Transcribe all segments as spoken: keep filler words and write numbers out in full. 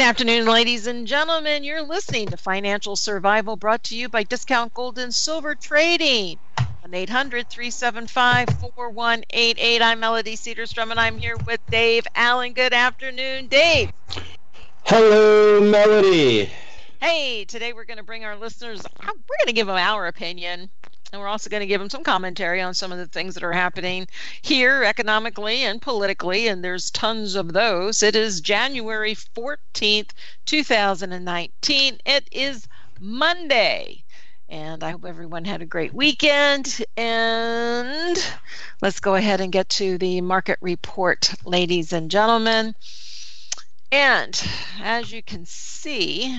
afternoon, ladies and gentlemen. You're listening to Financial Survival, brought to you by Discount Gold and Silver Trading. one eight hundred, three seven five, four one eight eight. I'm Melody Cedarstrom, and I'm here with Dave Allen. Good afternoon, Dave. Hello, Melody. Hey, today we're going to bring our listeners, we're going to give them our opinion. And we're also going to give them some commentary on some of the things that are happening here economically and politically, and there's tons of those. It is January fourteenth, two thousand nineteen. It is Monday, and I hope everyone had a great weekend. And let's go ahead and get to the market report, ladies and gentlemen. And as you can see,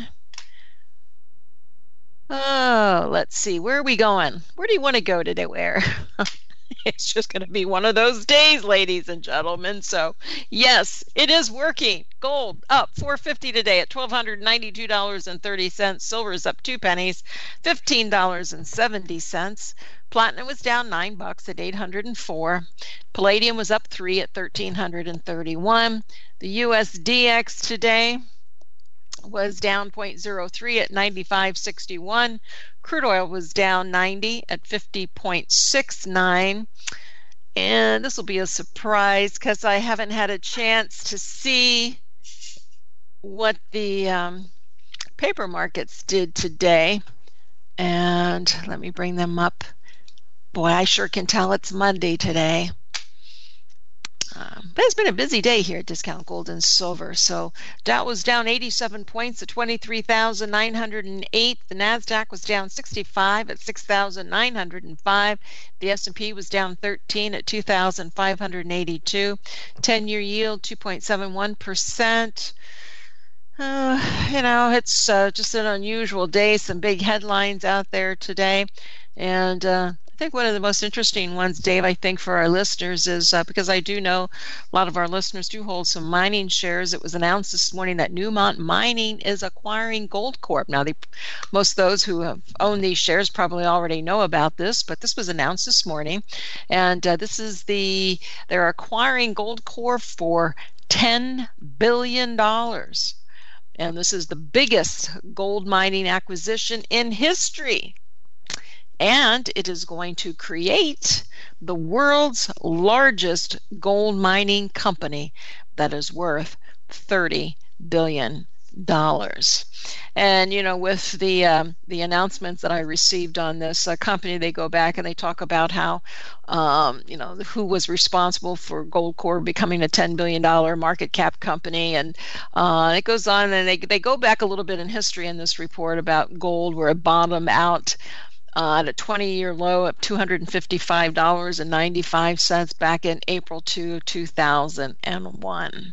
oh, let's see. Where are we going? Where do you want to go today? Where? It's just going to be one of those days, ladies and gentlemen. So, yes, it is working. Gold up four fifty today at one thousand two hundred ninety-two dollars and thirty cents. Silver is up two pennies, fifteen dollars and seventy cents. Platinum was down nine bucks at eight hundred four. Palladium was up three at thirteen thirty-one. The U S D X today was down zero point zero three at ninety-five sixty-one. Crude oil was down ninety at fifty point six nine. And this will be a surprise because I haven't had a chance to see what the um, paper markets did today. And let me bring them up. Boy, I sure can tell it's Monday today. Um, but it's been a busy day here at Discount Gold and Silver. So Dow was down eighty-seven points at twenty-three thousand nine hundred eight. The NASDAQ was down sixty-five at six thousand nine hundred five. The S and P was down thirteen at two thousand five hundred eighty-two. ten-year yield two point seven one percent. Uh, you know, it's uh, just an unusual day. Some big headlines out there today. And uh, I think one of the most interesting ones, Dave, I think for our listeners is uh, because I do know a lot of our listeners do hold some mining shares. It was announced this morning that Newmont Mining is acquiring Goldcorp. Now, they, most of those who have owned these shares probably already know about this, but this was announced this morning. And uh, this is the, they're acquiring Goldcorp for ten billion dollars. And this is the biggest gold mining acquisition in history. And it is going to create the world's largest gold mining company that is worth thirty billion dollars. And, you know, with the um, the announcements that I received on this uh, company, they go back and they talk about how, um, you know, who was responsible for Goldcorp becoming a ten billion dollars market cap company. And uh, it goes on, and they, they go back a little bit in history in this report about gold, where it bottomed out Uh, at a twenty-year low of two hundred fifty-five dollars and ninety-five cents back in April two thousand one.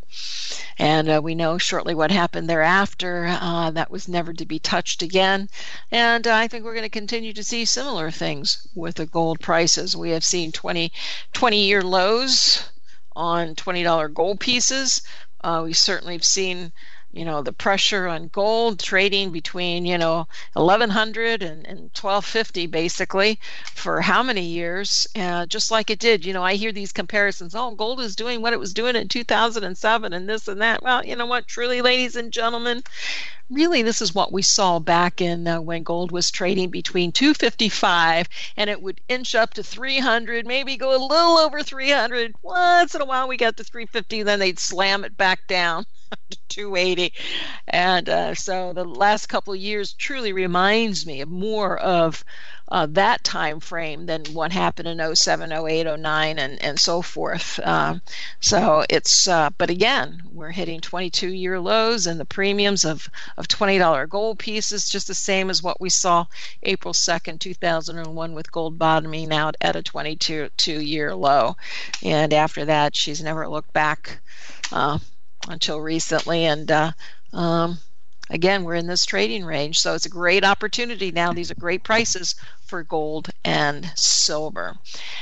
And uh, we know shortly what happened thereafter. Uh, that was never to be touched again. And uh, I think we're going to continue to see similar things with the gold prices. We have seen twenty, twenty-year lows on twenty dollar gold pieces. Uh, we certainly have seen, you know, the pressure on gold trading between, you know, eleven hundred and, and twelve fifty basically for how many years, uh, just like it did. You know, I hear these comparisons. Oh, gold is doing what it was doing in two thousand seven and this and that. Well, you know what, truly, ladies and gentlemen, really, this is what we saw back in uh, when gold was trading between two fifty-five and it would inch up to three hundred, maybe go a little over three hundred. Once in a while we got to three fifty, then they'd slam it back down to two eighty. And uh, so the last couple of years truly reminds me of more of uh, that time frame than what happened in oh seven, oh eight, oh nine, and, and so forth. Um, so it's, uh, but again, we're hitting twenty-two year lows, and the premiums of, of twenty dollar gold pieces, just the same as what we saw April second, two thousand one, with gold bottoming out at a twenty-two year low. And after that, she's never looked back uh, until recently. And uh, um, again, we're in this trading range, so it's a great opportunity now. These are great prices for gold and silver.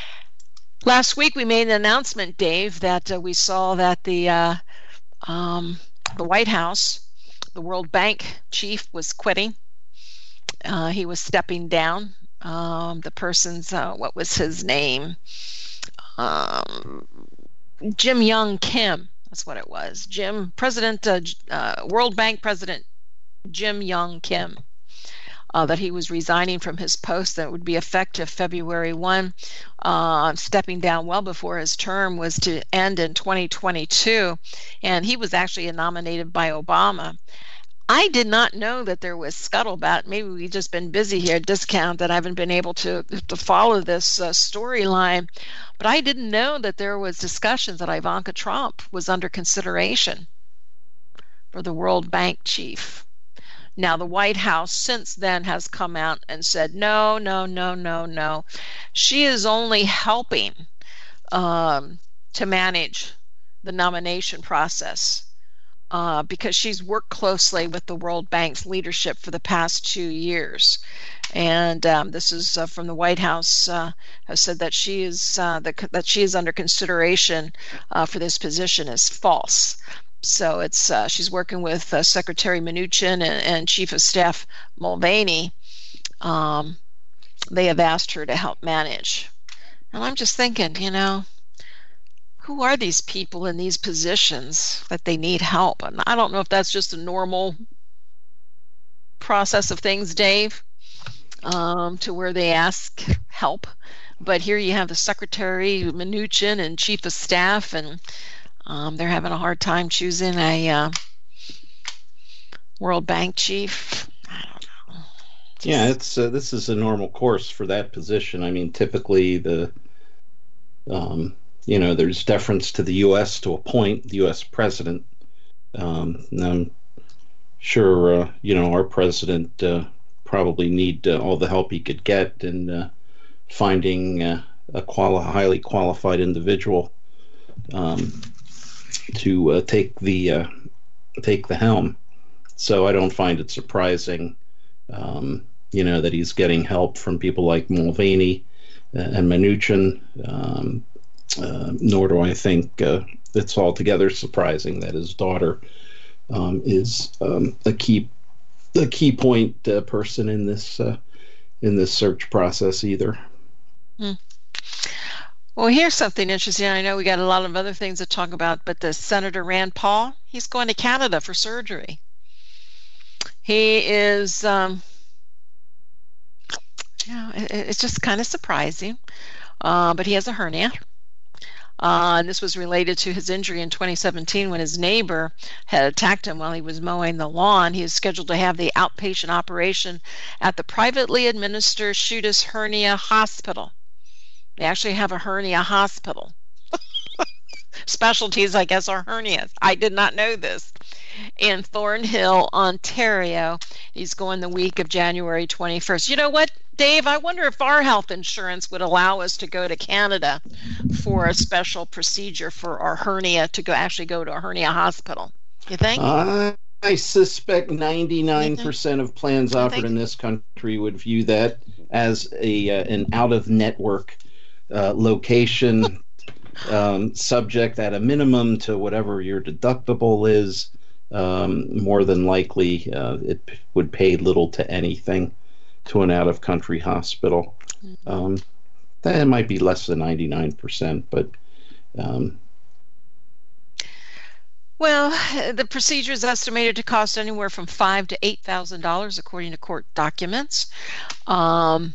Last week we made an announcement, Dave, that uh, we saw that the uh, um, the White House, the World Bank chief, was quitting. Uh, he was stepping down. Um, the person's, uh, what was his name? Um, Jim Young Kim. That's what it was. Jim, President, uh, uh, World Bank President Jim Young Kim, uh, that he was resigning from his post that would be effective February first, uh, stepping down well before his term was to end in twenty twenty-two. And he was actually nominated by Obama. I did not know that there was scuttlebutt. Maybe we've just been busy here at Discount that I haven't been able to, to follow this uh, storyline. But I didn't know that there was discussions that Ivanka Trump was under consideration for the World Bank chief. Now, the White House since then has come out and said, no, no, no, no, no. She is only helping um, to manage the nomination process. Uh, because she's worked closely with the World Bank's leadership for the past two years. And um, this is uh, from the White House, uh, has said that she is uh, the, that she is under consideration uh, for this position is false. So it's uh, she's working with uh, Secretary Mnuchin and, and Chief of Staff Mulvaney. Um, they have asked her to help manage. And I'm just thinking, you know, who are these people in these positions that they need help? And I don't know if that's just a normal process of things, Dave, um, to where they ask help. But here you have the Secretary Mnuchin and Chief of Staff, and um, they're having a hard time choosing a uh, World Bank chief. I don't know. Just... Yeah, it's uh, this is a normal course for that position. I mean, typically the um, you know, there's deference to the U S to appoint the U S president. Um, and I'm sure, uh, you know, our president uh, probably need uh, all the help he could get in uh, finding uh, a quali- highly qualified individual um, to uh, take the uh, take the helm. So I don't find it surprising, um, you know, that he's getting help from people like Mulvaney and Mnuchin. Um, Uh, nor do I think uh, it's altogether surprising that his daughter um, is um, a key a key point uh, person in this uh, in this search process either. Hmm. Well, here's something interesting. I know we got a lot of other things to talk about, but the Senator Rand Paul, he's going to Canada for surgery. He is, um, you know, it, it's just kind of surprising, uh, but he has a hernia. Uh, and this was related to his injury in twenty seventeen when his neighbor had attacked him while he was mowing the lawn. He is scheduled to have the outpatient operation at the privately administered Schutis Hernia Hospital. They actually have a hernia hospital. Specialties, I guess, are hernias. I did not know this. In Thornhill, Ontario. He's going the week of January twenty-first. You know what, Dave? I wonder if our health insurance would allow us to go to Canada for a special procedure for our hernia to go actually go to a hernia hospital. You think? Uh, I suspect ninety-nine percent of plans offered in this country would view that as a uh, an out-of-network uh, location. Um, subject at a minimum to whatever your deductible is. Um, more than likely, uh, it p- would pay little to anything to an out-of-country hospital. Um, that might be less than ninety-nine percent, but... Um, well, the procedure is estimated to cost anywhere from five to eight thousand dollars, according to court documents. Um,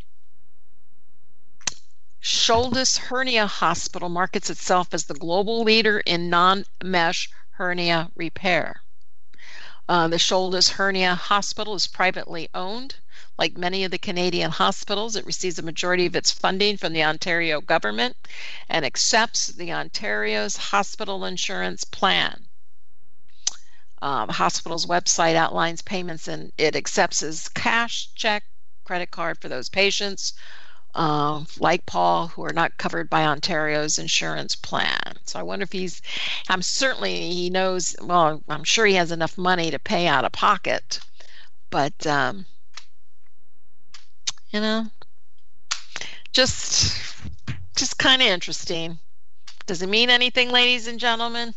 Schutis Hernia Hospital markets itself as the global leader in non-mesh hernia repair. Uh, the Schutis Hernia Hospital is privately owned. Like many of the Canadian hospitals, it receives a majority of its funding from the Ontario government and accepts the Ontario's hospital insurance plan. Um, the hospital's website outlines payments, and it accepts as cash, check, credit card for those patients, Uh, like Paul, who are not covered by Ontario's insurance plan. So I wonder if he's, I'm certainly, he knows, well, I'm sure he has enough money to pay out of pocket, but, um, you know, just, just kind of interesting. Does it mean anything, ladies and gentlemen?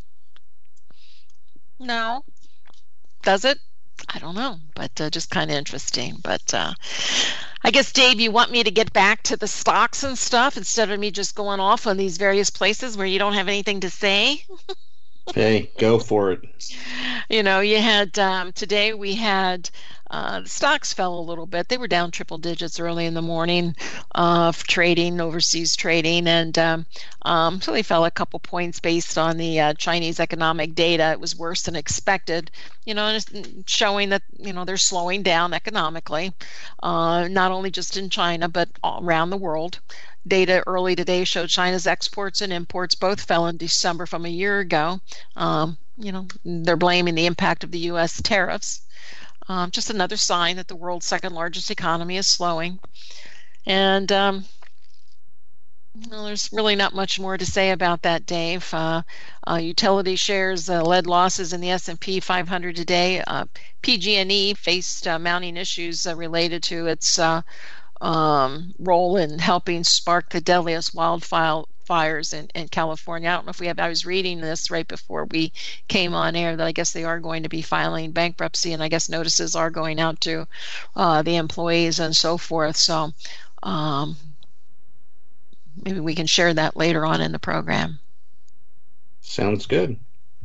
No. Does it? I don't know, but uh, just kind of interesting. But uh, I guess, Dave, you want me to get back to the stocks and stuff instead of me just going off on these various places where you don't have anything to say? Hey, go for it. You know, you had um, today we had uh, the stocks fell a little bit. They were down triple digits early in the morning uh, of trading, overseas trading, and um, um, so they fell a couple points based on the uh, Chinese economic data. It was worse than expected, you know, and it's showing that, you know, they're slowing down economically, uh, not only just in China, but all around the world. Data early today showed China's exports and imports both fell in December from a year ago. Um, you know, they're blaming the impact of the U S tariffs. Um, just another sign that the world's second largest economy is slowing. And um, well, there's really not much more to say about that, Dave. Uh, uh, utility shares uh, led losses in the S and P five hundred today. Uh, P G and E faced uh, mounting issues uh, related to its uh, um, role in helping spark the deadliest wildfire fires in, in California. I don't know if we have, I was reading this right before we came on air that I guess they are going to be filing bankruptcy, and I guess notices are going out to uh, the employees and so forth. So um, maybe we can share that later on in the program. Sounds good.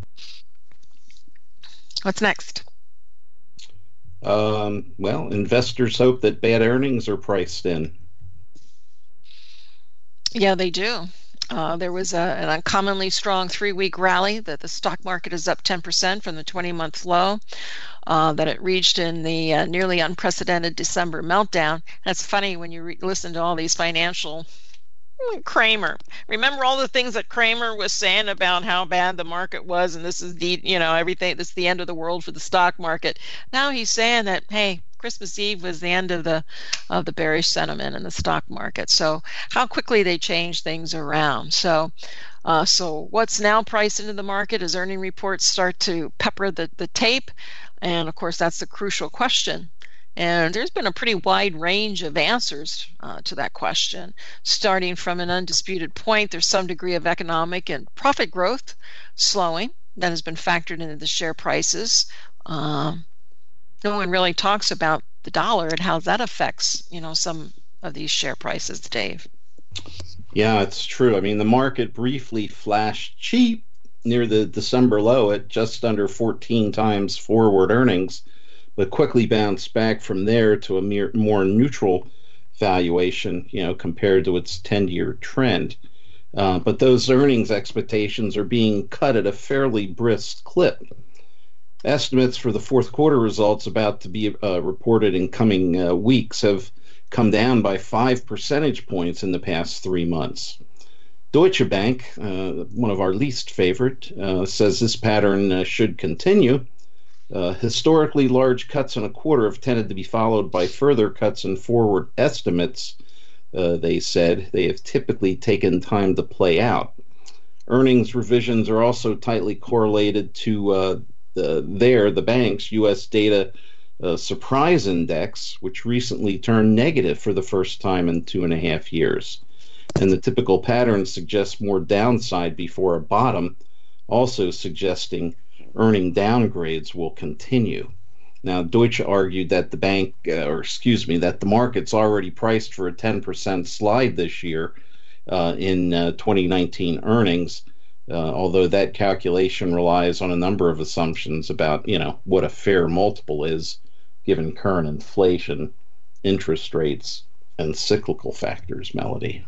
What's next? Um, well, investors hope that bad earnings are priced in. Yeah, they do. Uh, there was a, an uncommonly strong three-week rally that the stock market is up ten percent from the twenty-month low uh, that it reached in the uh, nearly unprecedented December meltdown. That's funny when you re- listen to all these financial Cramer. Remember all the things that Cramer was saying about how bad the market was, and this is the, you know, everything, this is the end of the world for the stock market. Now he's saying that, hey, Christmas Eve was the end of the of the bearish sentiment in the stock market. So how quickly they change things around. So uh, so what's now priced into the market as earning reports start to pepper the, the tape. And of course, that's the crucial question. And there's been a pretty wide range of answers uh, to that question. Starting from an undisputed point, there's some degree of economic and profit growth slowing that has been factored into the share prices. Um, no one really talks about the dollar and how that affects, you know, some of these share prices, Dave. Yeah, it's true. I mean, the market briefly flashed cheap near the December low at just under fourteen times forward earnings, but quickly bounced back from there to a mere, more neutral valuation, you know, compared to its ten-year trend. Uh, but those earnings expectations are being cut at a fairly brisk clip. Estimates for the fourth quarter results about to be uh, reported in coming uh, weeks have come down by five percentage points in the past three months. Deutsche Bank, uh, one of our least favorite, uh, says this pattern uh, should continue. Uh, historically, large cuts in a quarter have tended to be followed by further cuts in forward estimates. Uh, they said they have typically taken time to play out. Earnings revisions are also tightly correlated to uh, the, their, the bank's U S data uh, surprise index, which recently turned negative for the first time in two and a half years. And the typical pattern suggests more downside before a bottom, also suggesting earning downgrades will continue. Now, Deutsche argued that the bank, uh, or excuse me, that the market's already priced for a ten percent slide this year uh, in uh, twenty nineteen earnings, uh, although that calculation relies on a number of assumptions about, you know, what a fair multiple is given current inflation, interest rates, and cyclical factors, Melody.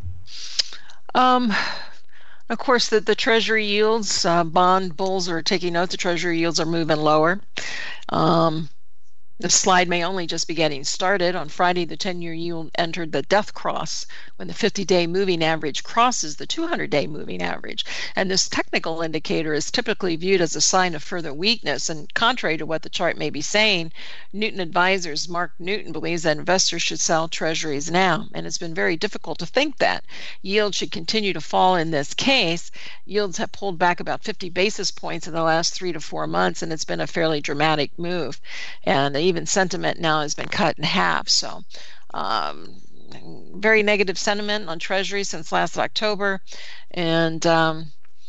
Um, of course, the, the Treasury yields, uh, bond bulls are taking note, the Treasury yields are moving lower. Um, the slide may only just be getting started. On Friday, the ten-year yield entered the death cross when the fifty-day moving average crosses the two hundred day moving average. And this technical indicator is typically viewed as a sign of further weakness. And contrary to what the chart may be saying, Newton Advisors Mark Newton believes that investors should sell treasuries now. And it's been very difficult to think that. Yields should continue to fall in this case. Yields have pulled back about fifty basis points in the last three to four months, and it's been a fairly dramatic move. And even sentiment now has been cut in half. So um, very negative sentiment on Treasury since last October. And um,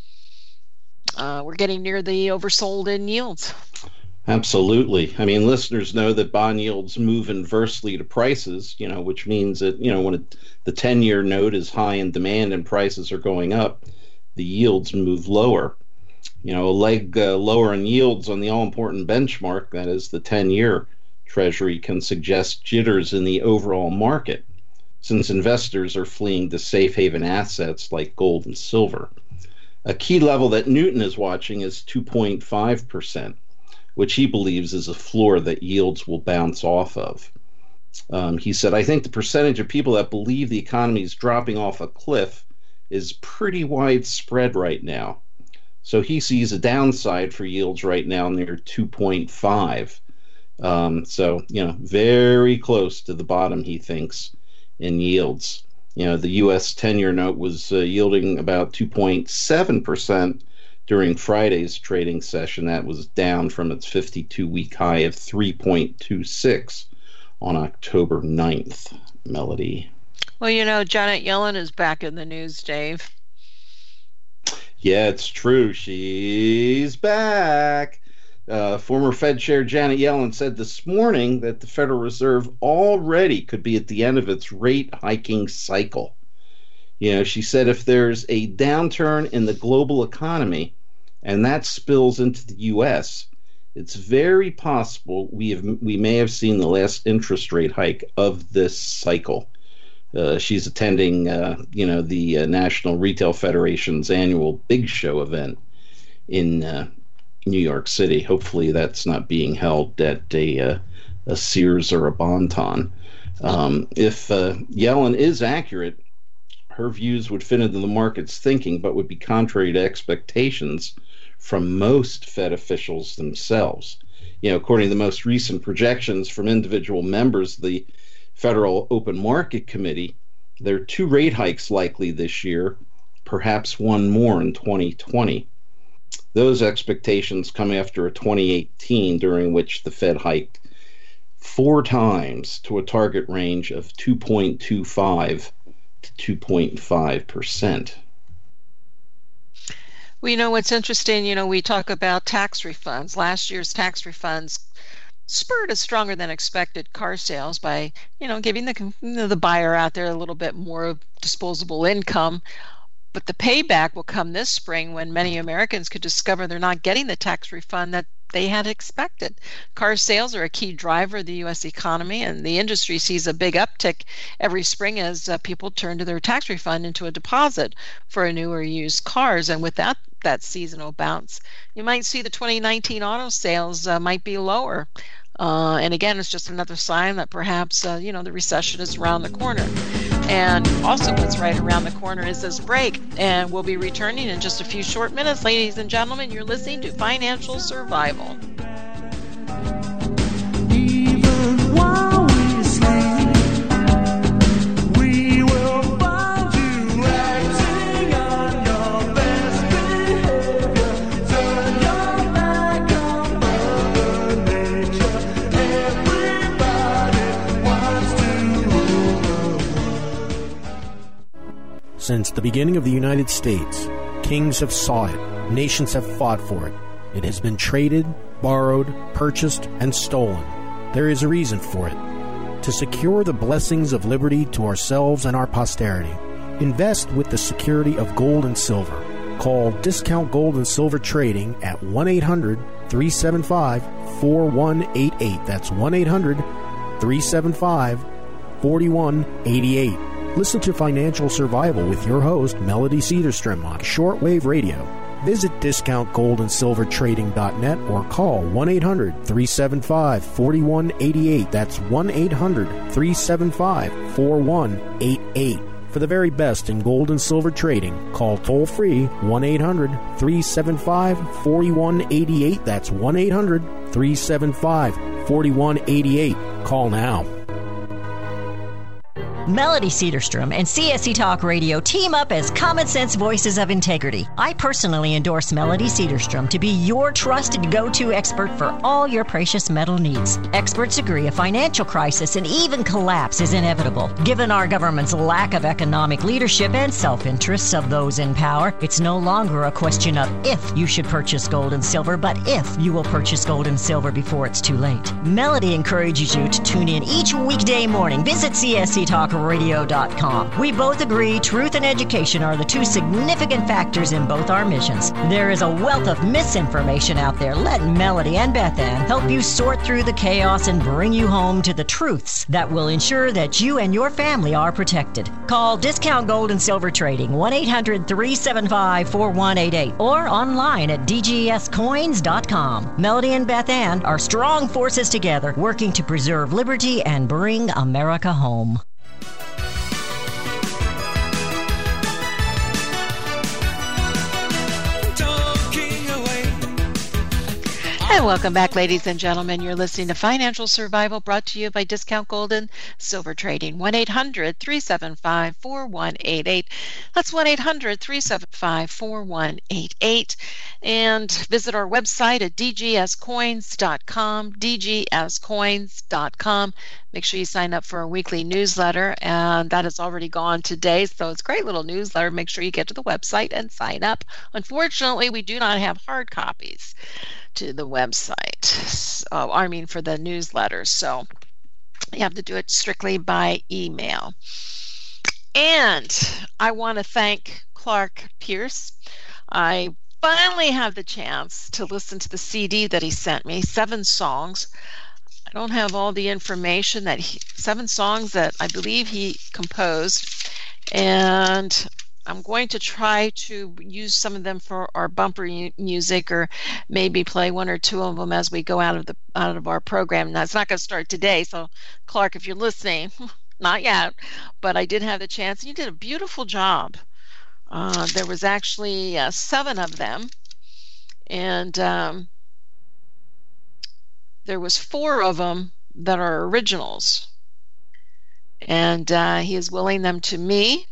uh, we're getting near the oversold in yields. Absolutely. I mean, listeners know that bond yields move inversely to prices, you know, which means that, you know, when it, the ten-year note is high in demand and prices are going up, the yields move lower. You know, a leg uh, lower in yields on the all-important benchmark, that is the ten-year Treasury, can suggest jitters in the overall market, since investors are fleeing to safe haven assets like gold and silver. A key level that Newton is watching is two point five percent, which he believes is a floor that yields will bounce off of. Um, he said, I think the percentage of people that believe the economy is dropping off a cliff is pretty widespread right now. So he sees a downside for yields right now near two point five. Um, so, you know, very close to the bottom, he thinks, in yields. You know, the U S ten-year note was uh, yielding about two point seven percent during Friday's trading session. That was down from its fifty-two-week high of three point two six on October ninth. Melody. Well, you know, Janet Yellen is back in the news, Dave. Yeah, it's true. She's back. Uh, former Fed Chair Janet Yellen said this morning that the Federal Reserve already could be at the end of its rate hiking cycle. You know, she said if there's a downturn in the global economy and that spills into the U S, it's very possible we have we may have seen the last interest rate hike of this cycle. Uh, she's attending, uh, you know, the uh, National Retail Federation's annual Big Show event in uh, New York City. Hopefully that's not being held at a, uh, a Sears or a Bon-Ton. Um, if uh, Yellen is accurate, her views would fit into the market's thinking, but would be contrary to expectations from most Fed officials themselves. You know, according to the most recent projections from individual members of the Federal Open Market Committee, there are two rate hikes likely this year, perhaps one more in twenty twenty. Those expectations come after a twenty eighteen during which the Fed hiked four times to a target range of two point two five to two point five percent. Well, you know what's interesting, you know, we talk about tax refunds. Last year's tax refunds spurred a stronger than expected car sales by, you know, giving the you know, the buyer out there a little bit more disposable income. But the payback will come this spring when many Americans could discover they're not getting the tax refund that they had expected. Car sales are a key driver of the U S economy, and the industry sees a big uptick every spring as uh, people turn to their tax refund into a deposit for a new or used cars. And with that, that seasonal bounce, you might see the twenty nineteen auto sales uh, might be lower. Uh, and again, it's just another sign that perhaps, uh, you know, the recession is around the corner. And also what's right around the corner is this break. And we'll be returning in just a few short minutes. Ladies and gentlemen, you're listening to Financial Survival. Even while we sleep, we will find you acting on your best behavior. Turn your back on Mother Nature. Everybody wants to rule the world. Since the beginning of the United States, kings have sought it, nations have fought for it. It has been traded, borrowed, purchased, and stolen. There is a reason for it. To secure the blessings of liberty to ourselves and our posterity, invest with the security of gold and silver. Call Discount Gold and Silver Trading at one eight hundred, three seven five, four one eight eight. That's one eight hundred, three seven five, four one eight eight. Listen to Financial Survival with your host, Melody Cedarstrom, on shortwave radio. Visit discount gold and silver trading dot net or call one eight hundred, three seven five, four one eight eight. That's one eight hundred, three seven five, four one eight eight. For the very best in gold and silver trading, call toll-free one eight hundred, three seven five, four one eight eight. That's one eight hundred, three seven five, four one eight eight. Call now. Melody Cedarstrom and C S C Talk Radio team up as common sense voices of integrity. I personally endorse Melody Cedarstrom to be your trusted go-to expert for all your precious metal needs. Experts agree a financial crisis and even collapse is inevitable. Given our government's lack of economic leadership and self-interests of those in power, it's no longer a question of if you should purchase gold and silver, but if you will purchase gold and silver before it's too late. Melody encourages you to tune in each weekday morning. Visit C S C Talk radio dot com. We both agree truth and education are the two significant factors in both our missions. There is a wealth of misinformation out there. Let Melody and Beth Ann help you sort through the chaos and bring you home to the truths that will ensure that you and your family are protected. Call Discount Gold and Silver Trading, one eight hundred three seven five four one eight eight, or online at d g s coins dot com. Melody and Beth Ann are strong forces together, working to preserve liberty and bring America home. And welcome back, ladies and gentlemen. You're listening to Financial Survival, brought to you by Discount Gold and Silver Trading. one eight hundred three seven five four one eight eight. That's one eight hundred three seven five four one eight eight. And visit our website at d g s coins dot com, d g s coins dot com. Make sure you sign up for our weekly newsletter, and that has already gone today. So it's a great little newsletter. Make sure you get to the website and sign up. Unfortunately, we do not have hard copies to the website, uh, I mean for the newsletters, so you have to do it strictly by email. And I want to thank Clark Pierce. I finally have the chance to listen to the C D that he sent me, seven songs. I don't have all the information, that he, seven songs that I believe he composed, and I'm going to try to use some of them for our bumper music, or maybe play one or two of them as we go out of the out of our program. Now, it's not going to start today, so Clark, if you're listening, not yet, but I did have the chance. You did a beautiful job. Uh, there was actually uh, seven of them, and um, there was four of them that are originals, and uh, he is willing them to me.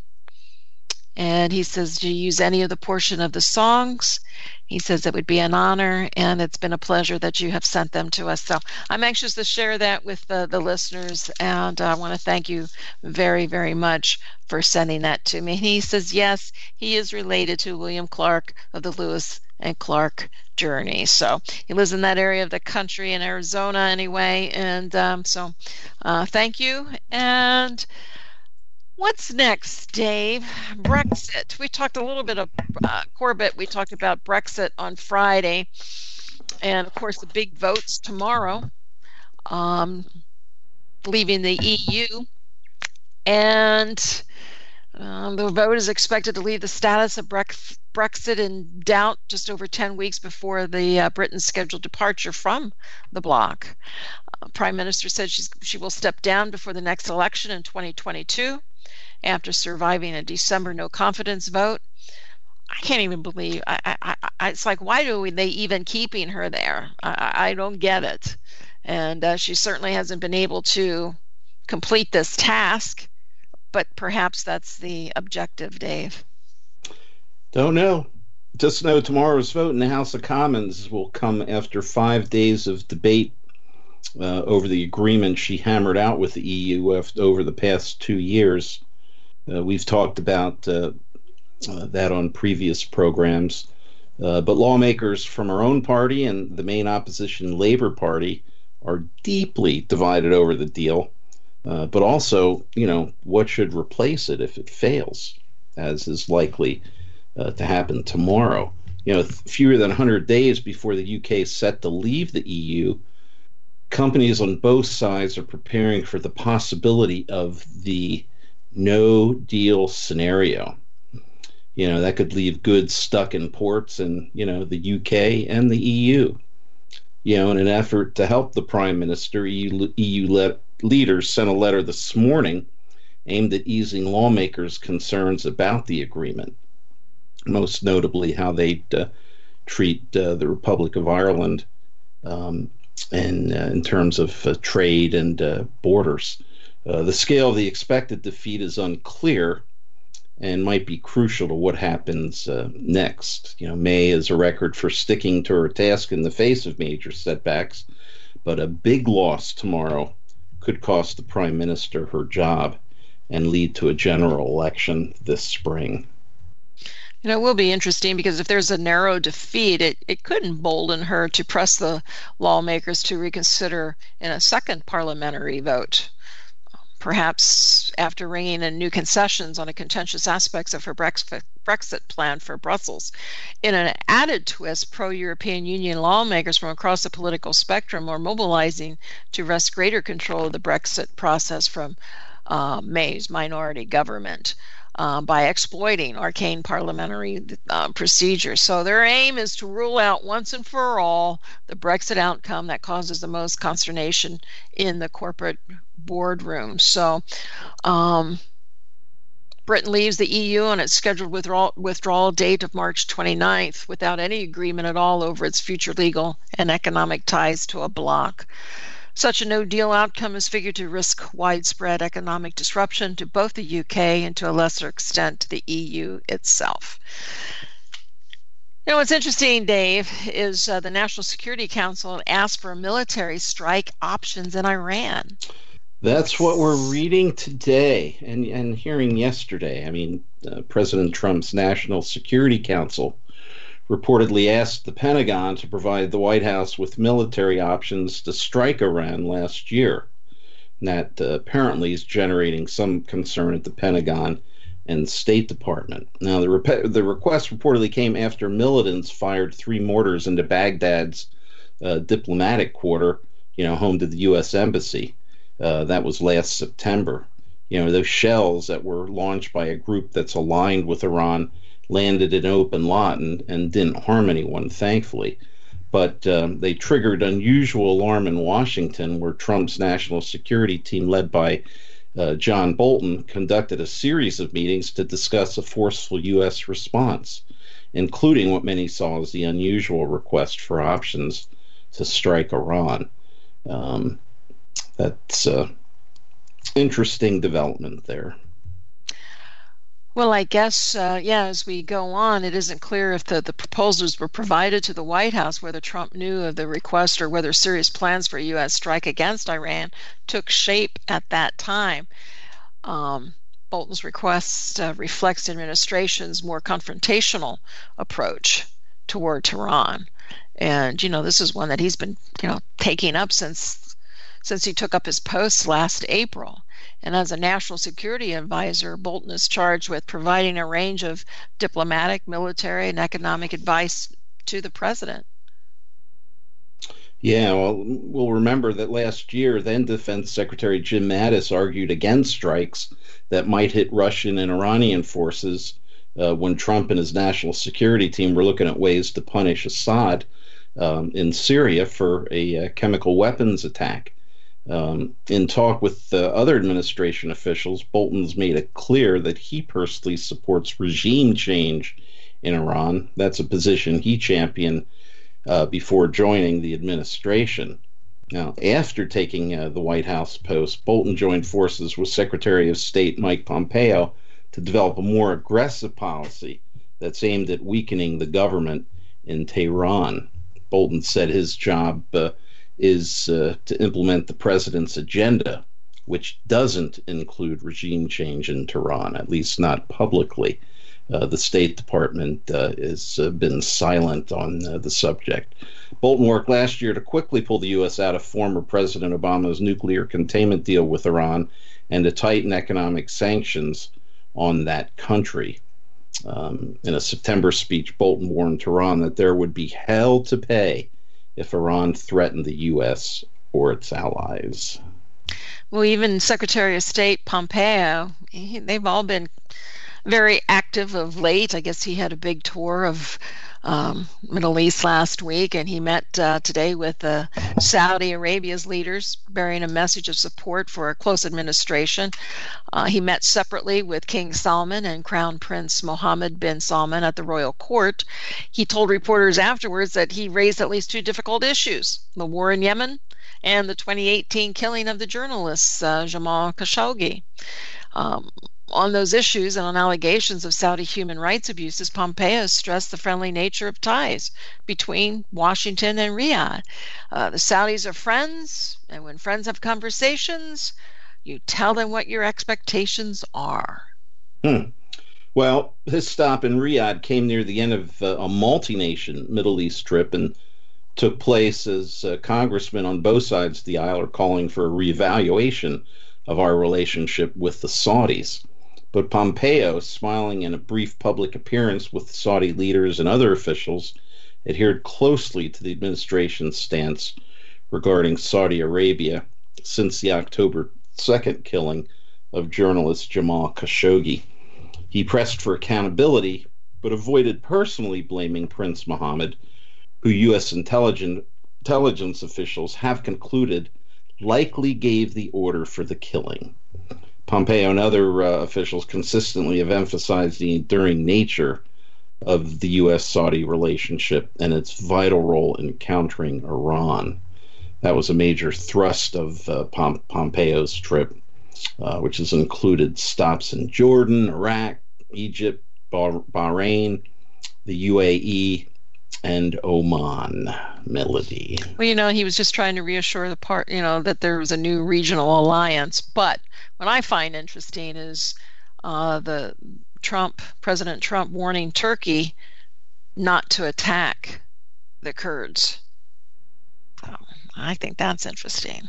And he says, do you use any of the portion of the songs? He says it would be an honor, and it's been a pleasure that you have sent them to us. So I'm anxious to share that with the, the listeners, and I want to thank you very, very much for sending that to me. And he says, yes, he is related to William Clark of the Lewis and Clark Journey. So he lives in that area of the country in Arizona anyway. And um, so uh, thank you. And what's next, Dave? Brexit. We talked a little bit of uh, Corbett. We talked about Brexit on Friday. And, of course, the big votes tomorrow, um, leaving the E U. And um, the vote is expected to leave the status of Brex- Brexit in doubt just over ten weeks before the uh, Britain's scheduled departure from the bloc. Uh, Prime Minister said she's, she will step down before the next election in twenty twenty-two. After surviving a December no confidence vote. I can't even believe, I, I, I, it's like, why do they even keeping her there? I, I don't get it. And uh, she certainly hasn't been able to complete this task, but perhaps that's the objective, Dave. Don't know. Just know tomorrow's vote in the House of Commons will come after five days of debate uh, over the agreement she hammered out with the E U after, over the past two years. Uh, we've talked about uh, uh, that on previous programs. Uh, but lawmakers from our own party and the main opposition Labour Party are deeply divided over the deal. Uh, but also, you know, what should replace it if it fails, as is likely uh, to happen tomorrow. You know, fewer than one hundred days before the U K is set to leave the E U, companies on both sides are preparing for the possibility of the no deal scenario. You know, that could leave goods stuck in ports in, you know, the U K and the E U. You know, in an effort to help the Prime Minister, E U, E U le- leaders sent a letter this morning aimed at easing lawmakers' concerns about the agreement, most notably how they'd uh, treat uh, the Republic of Ireland um, and, uh, in terms of uh, trade and uh, borders. Uh, the scale of the expected defeat is unclear and might be crucial to what happens uh, next. You know, May is a record for sticking to her task in the face of major setbacks, but a big loss tomorrow could cost the Prime Minister her job and lead to a general election this spring. You know, it will be interesting because if there's a narrow defeat, it, it could embolden her to press the lawmakers to reconsider in a second parliamentary vote. perhaps after ringing in new concessions on the contentious aspects of her Brexit, Brexit plan for Brussels. In an added twist, pro-European Union lawmakers from across the political spectrum are mobilizing to wrest greater control of the Brexit process from uh, May's minority government. Uh, by exploiting arcane parliamentary uh, procedures. So their aim is to rule out once and for all the Brexit outcome that causes the most consternation in the corporate boardroom. So um, Britain leaves the E U on its scheduled withdrawal, withdrawal date of March twenty-ninth without any agreement at all over its future legal and economic ties to a bloc. Such a no-deal outcome is figured to risk widespread economic disruption to both the U K and to a lesser extent to the E U itself. You know, what's interesting, Dave, is uh, the National Security Council asked for military strike options in Iran. That's what we're reading today and, and hearing yesterday. I mean, uh, President Trump's National Security Council reportedly asked the Pentagon to provide the White House with military options to strike Iran last year. And that uh, apparently is generating some concern at the Pentagon and State Department. Now, the, rep- the request reportedly came after militants fired three mortars into Baghdad's uh, diplomatic quarter, you know, home to the U S Embassy. Uh, that was last September. You know, those shells that were launched by a group that's aligned with Iran landed in open lot and, and didn't harm anyone, thankfully. But um, they triggered unusual alarm in Washington, where Trump's national security team, led by uh, John Bolton, conducted a series of meetings to discuss a forceful U S response, including what many saw as the unusual request for options to strike Iran. Um, that's an uh, interesting development there. Well, I guess, uh, yeah, as we go on, it isn't clear if the, the proposals were provided to the White House, whether Trump knew of the request or whether serious plans for a U S strike against Iran took shape at that time. Um, Bolton's request uh, reflects the administration's more confrontational approach toward Tehran. And, you know, this is one that he's been, you know, taking up since since he took up his post last April. And as a national security advisor, Bolton is charged with providing a range of diplomatic, military, and economic advice to the president. Yeah, well, we'll remember that last year, then Defense Secretary Jim Mattis argued against strikes that might hit Russian and Iranian forces uh, when Trump and his national security team were looking at ways to punish Assad um, in Syria for a uh, chemical weapons attack. Um, in talk with uh, other administration officials, Bolton's made it clear that he personally supports regime change in Iran. That's a position he championed uh, before joining the administration. Now, after taking uh, the White House post, Bolton joined forces with Secretary of State Mike Pompeo to develop a more aggressive policy that's aimed at weakening the government in Tehran. Bolton said his job uh, is uh, to implement the president's agenda, which doesn't include regime change in Tehran, at least not publicly. Uh, the State Department uh, has uh, been silent on uh, the subject. Bolton worked last year to quickly pull the U S out of former President Obama's nuclear containment deal with Iran and to tighten economic sanctions on that country. Um, in a September speech, Bolton warned Tehran that there would be hell to pay if Iran threatened the U S or its allies. Well, even Secretary of State Pompeo, he, they've all been very active of late. I guess he had a big tour of um, Middle East last week, and he met uh, today with uh, Saudi Arabia's leaders, bearing a message of support for a close administration. Uh, he met separately with King Salman and Crown Prince Mohammed bin Salman at the royal court. He told reporters afterwards that he raised at least two difficult issues: the war in Yemen and the twenty eighteen killing of the journalist uh, Jamal Khashoggi. Um, On those issues and on allegations of Saudi human rights abuses, Pompeo stressed the friendly nature of ties between Washington and Riyadh. Uh, the Saudis are friends, and when friends have conversations, you tell them what your expectations are. Hmm. Well, his stop in Riyadh came near the end of uh, a multi-nation Middle East trip and took place as uh, congressmen on both sides of the aisle are calling for a reevaluation of our relationship with the Saudis. But Pompeo, smiling in a brief public appearance with Saudi leaders and other officials, adhered closely to the administration's stance regarding Saudi Arabia since the October second killing of journalist Jamal Khashoggi. He pressed for accountability, but avoided personally blaming Prince Mohammed, who U S intelligence, intelligence officials have concluded likely gave the order for the killing. Pompeo and other uh, officials consistently have emphasized the enduring nature of the U S Saudi relationship and its vital role in countering Iran. That was a major thrust of uh, Pom- Pompeo's trip, uh, which has included stops in Jordan, Iraq, Egypt, bah- Bahrain, the U A E, and Oman. Melody. Well, you know, he was just trying to reassure the part, you know, that there was a new regional alliance. But what I find interesting is uh, the Trump, President Trump warning Turkey not to attack the Kurds. So I think that's interesting.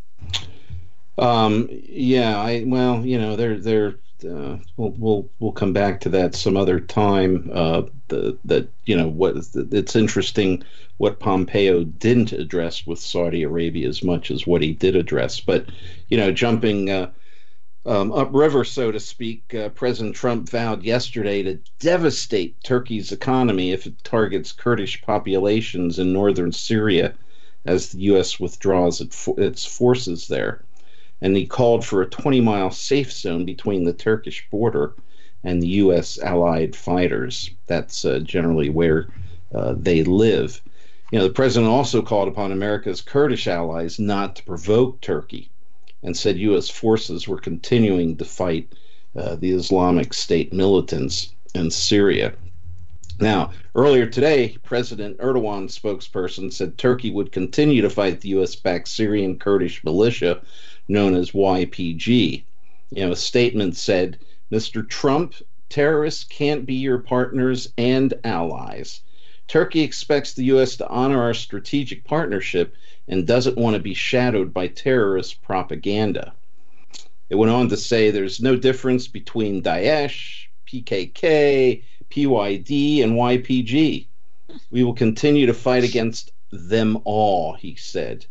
Um, yeah, I well, you know, they're they're uh, we'll we'll we'll come back to that some other time. Uh, the that you know what it's interesting what Pompeo didn't address with Saudi Arabia as much as what he did address. But you know, jumping uh, um, upriver, so to speak, uh, President Trump vowed yesterday to devastate Turkey's economy if it targets Kurdish populations in northern Syria as the U S withdraws it fo- its forces there. And he called for a twenty-mile safe zone between the Turkish border and the U S allied fighters. That's uh, generally where uh, they live. You know, the president also called upon America's Kurdish allies not to provoke Turkey and said U S forces were continuing to fight uh, the Islamic State militants in Syria. Now, earlier today, President Erdogan's spokesperson said Turkey would continue to fight the U S-backed Syrian Kurdish militia known as Y P G. You know, a statement said, Mister Trump, terrorists can't be your partners and allies. Turkey expects the U S to honor our strategic partnership and doesn't want to be shadowed by terrorist propaganda. It went on to say there's no difference between Daesh, P K K, P Y D, and Y P G. We will continue to fight against them all, he said.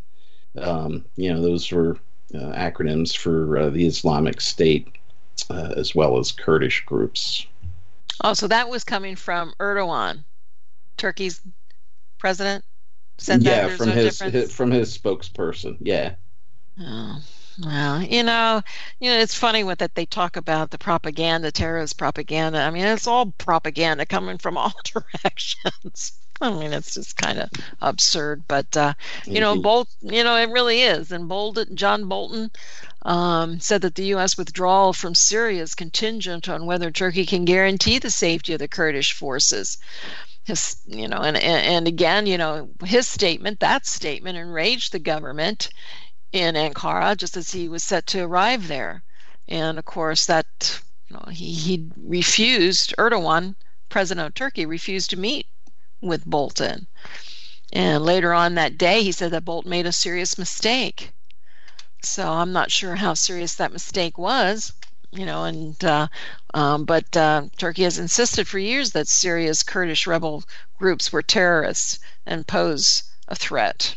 Um, you know, those were uh, acronyms for uh, the Islamic State uh, as well as Kurdish groups. Oh, so that was coming from Erdogan, Turkey's president? Said that Yeah, there's from no his, difference? his from his spokesperson. Yeah. Oh, well, you know, you know, it's funny with that they talk about the propaganda, terrorist propaganda. I mean, it's all propaganda coming from all directions. I mean, it's just kind of absurd, but uh, you know, Bolt, you know, it really is. And Bolton, John Bolton, um, said that the U S withdrawal from Syria is contingent on whether Turkey can guarantee the safety of the Kurdish forces. His, you know, and, and and again, you know, his statement, that statement, enraged the government in Ankara just as he was set to arrive there, and of course that, you know, he he refused. Erdogan, president of Turkey, refused to meet with Bolton, and later on that day he said that Bolton made a serious mistake. So I'm not sure how serious that mistake was. You know, and uh, um, but uh, Turkey has insisted for years that Syria's Kurdish rebel groups were terrorists and pose a threat.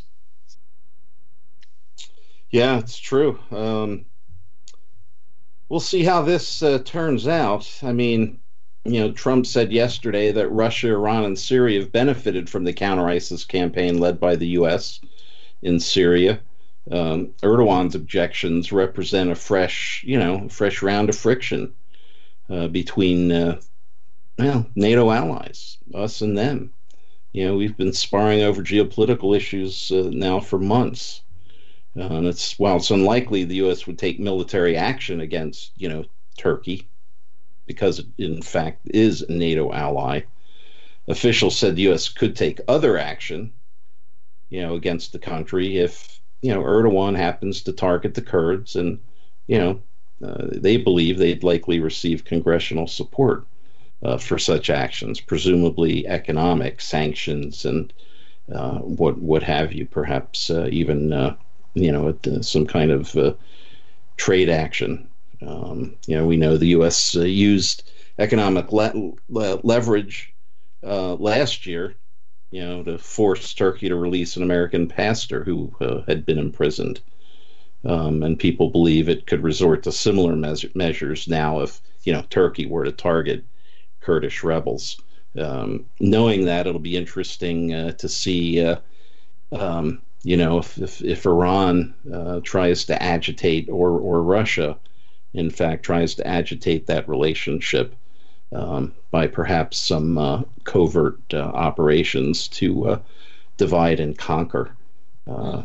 Yeah, it's true. Um, we'll see how this uh, turns out. I mean, you know, Trump said yesterday that Russia, Iran, and Syria have benefited from the counter-ISIS campaign led by the U S in Syria. Um, Erdogan's objections represent a fresh, you know, a fresh round of friction uh, between, uh, well, NATO allies, us and them. You know, we've been sparring over geopolitical issues uh, now for months. Uh, and it's, while it's unlikely the U S would take military action against, you know, Turkey, because it, in fact, is a NATO ally. Officials said the U S could take other action, you know, against the country if, you know, Erdogan happens to target the Kurds, and, you know, uh, they believe they'd likely receive congressional support uh, for such actions, presumably economic sanctions and uh, what what have you, perhaps uh, even, uh, you know, uh, some kind of uh, trade action. Um, you know, we know the U S uh, used economic le- le- leverage uh, last year, you know, to force Turkey to release an American pastor who uh, had been imprisoned. Um, and people believe it could resort to similar me- measures now if, you know, Turkey were to target Kurdish rebels. Um, knowing that, it'll be interesting uh, to see, uh, um, you know, if, if, if Iran uh, tries to agitate, or, or Russia, in fact, tries to agitate that relationship um, by perhaps some uh, covert uh, operations to uh, divide and conquer. Uh,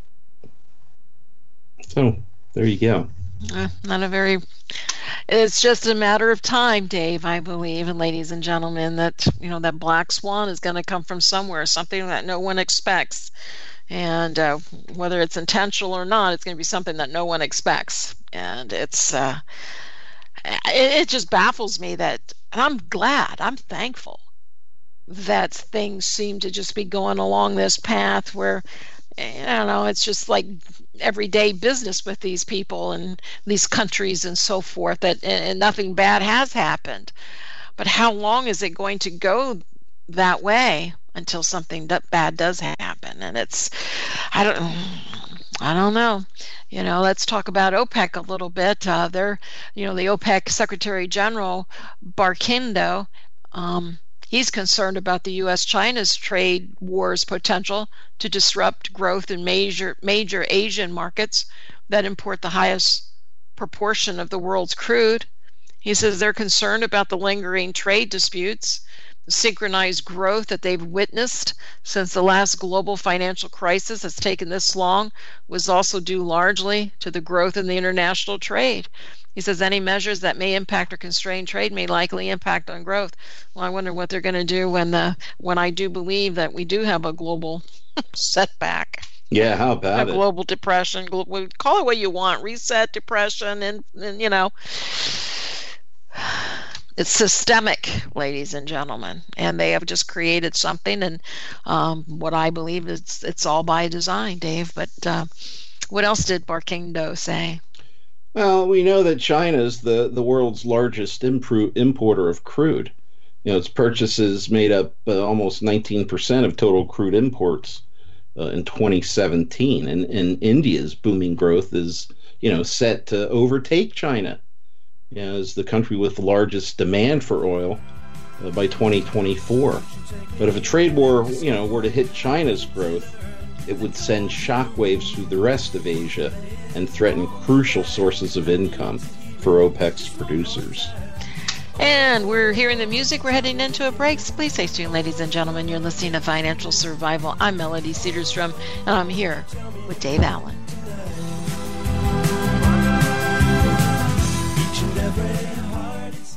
so there you go. Uh, not a very, it's just a matter of time, Dave, I believe, and ladies and gentlemen, that, you know, that black swan is going to come from somewhere, something that no one expects. And uh, whether it's intentional or not, it's going to be something that no one expects. And it's, uh, it, it just baffles me that, and I'm glad, I'm thankful that things seem to just be going along this path where, I don't know, it's just like everyday business with these people and these countries and so forth, that and nothing bad has happened. But how long is it going to go that way until something that bad does happen? And it's, I don't, I don't know. You know, let's talk about OPEC a little bit. Uh, they're, you know, the OPEC Secretary General Barkindo, um, he's concerned about the U S China's trade war's potential to disrupt growth in major major Asian markets that import the highest proportion of the world's crude. He says they're concerned about the lingering trade disputes. The synchronized growth that they've witnessed since the last global financial crisis has taken this long was also due largely to the growth in the international trade. He says any measures that may impact or constrain trade may likely impact on growth. Well, I wonder what they're going to do when the when I do believe that we do have a global setback. Yeah, how about a it? global depression. Glo- call it what you want. Reset, depression, and, and you know, it's systemic, ladies and gentlemen, and they have just created something. And um, what I believe is it's all by design, Dave. But uh, what else did Barkindo say? Well, we know that China is the, the world's largest impro- importer of crude. You know, its purchases made up uh, almost nineteen percent of total crude imports uh, in twenty seventeen. And, and India's booming growth is, you know, set to overtake China, you know, as the country with the largest demand for oil uh, by twenty twenty-four. But if a trade war, you know, were to hit China's growth, it would send shockwaves through the rest of Asia and threaten crucial sources of income for OPEC's producers. And we're hearing the music. We're heading into a break. So please stay tuned, ladies and gentlemen. You're listening to Financial Survival. I'm Melody Cedarstrom, and I'm here with Dave Allen. Each and every heart is